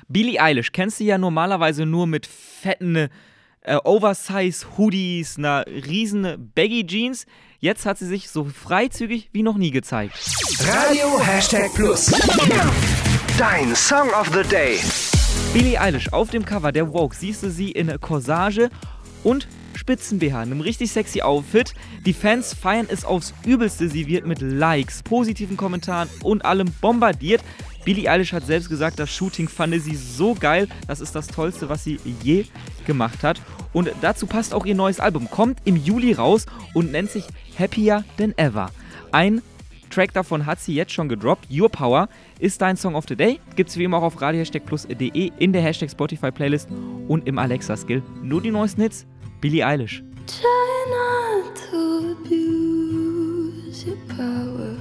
Billie Eilish kennst du ja normalerweise nur mit fetten Oversize-Hoodies, einer riesen Baggy-Jeans. Jetzt hat sie sich so freizügig wie noch nie gezeigt. Radio #Plus. Dein Song of the Day. Billie Eilish auf dem Cover der Vogue siehst du sie in Corsage und Spitzen-BH, in einem richtig sexy Outfit. Die Fans feiern es aufs Übelste. Sie wird mit Likes, positiven Kommentaren und allem bombardiert. Billie Eilish hat selbst gesagt, das Shooting fand sie so geil. Das ist das Tollste, was sie je gemacht hat. Und dazu passt auch ihr neues Album. Kommt im Juli raus und nennt sich Happier Than Ever. Ein Track davon hat sie jetzt schon gedroppt. Your Power ist dein Song of the Day. Gibt's wie immer auch auf radio-plus.de, in der #Spotify-Playlist und im Alexa-Skill. Nur die neuesten Hits. Billie Eilish. Try not to abuse your power.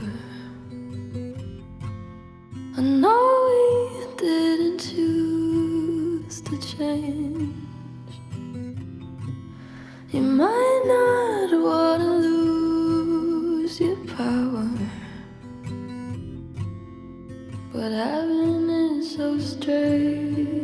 I know we didn't choose to change. You might not wanna lose your power, but having it so strange.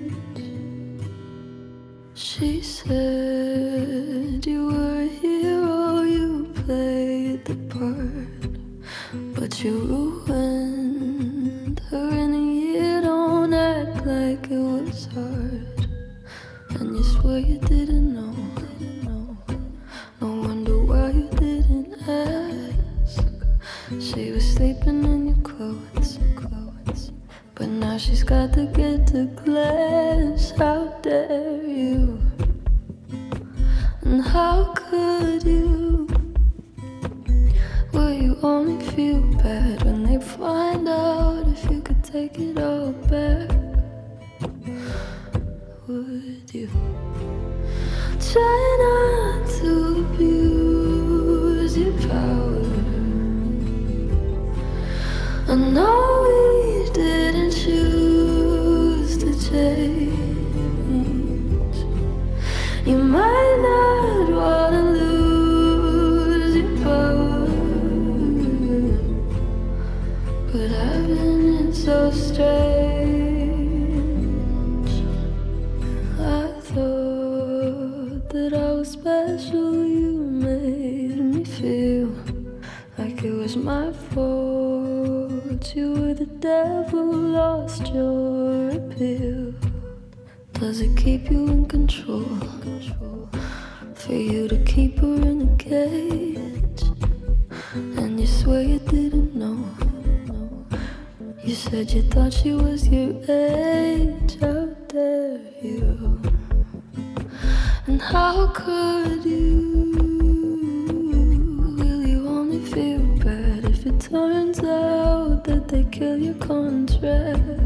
She said you were a hero, you played the part, but you ruined her in a year. Don't act like it was hard, and you swear you didn't know. No wonder why you didn't ask. She was sleeping in your clothes, but now she's got to get to class. How dare you? And how could you? Will you only feel bad when they find out if you could take it all back? Would you? Try not to abuse your power. I know we didn't choose to change. You might not wanna lose your power, but having it so strange. I thought that I was special. You made me feel like it was my fault. You were the devil, lost your appeal. Does it keep you in control? For you to keep her in a cage, and you swear you didn't know. You said you thought she was your age. How dare you? And how could you? Will you only feel bad if it turns out that they kill your contract?